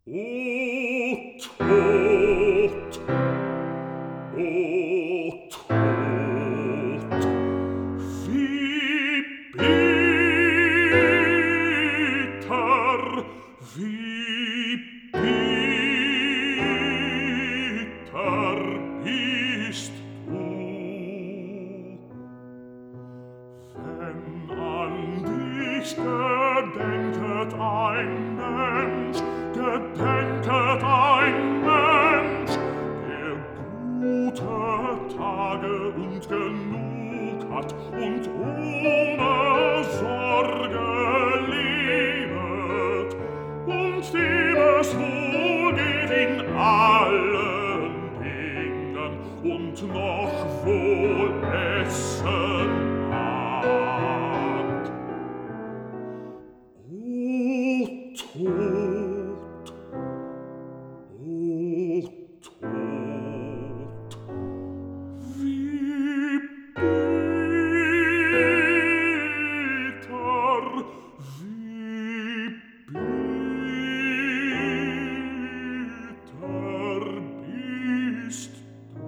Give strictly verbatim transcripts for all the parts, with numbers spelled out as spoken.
O Tod, o Tod, wie bitter, wie bitter bist du, wenn an dich gedenket ein Mensch, gedenket ein Mensch, der gute Tage und genug hat und ohne Sorge lebet und dem es wohl geht in allen Dingen und noch wohl essen mag. O Tod, o Tod, wie bitter, wie bitter bist du.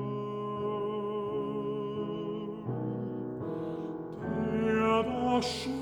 Schweigen